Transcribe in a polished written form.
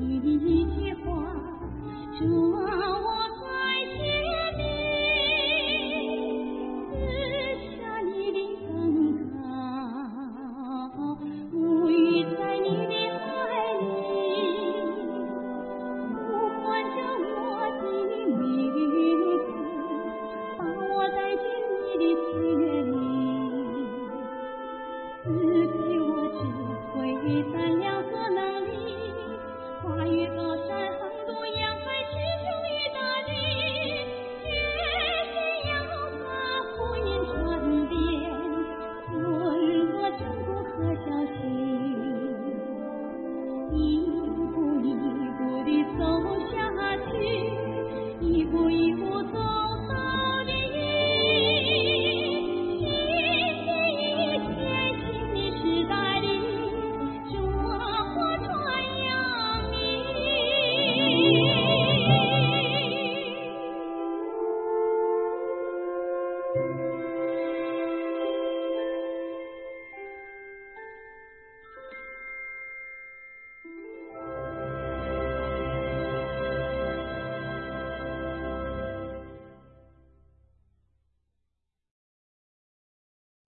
一句话，主啊，我在天里，赐下你的恩膏，沐浴在你的爱里，呼唤着我的名字，把我带进你的血里，赐给我智慧、胆量和能力。跨越高山，横渡洋海，驱逐意大利，决心要把福音传遍，混合成功和小心，一步一步地走下去，一步一步走。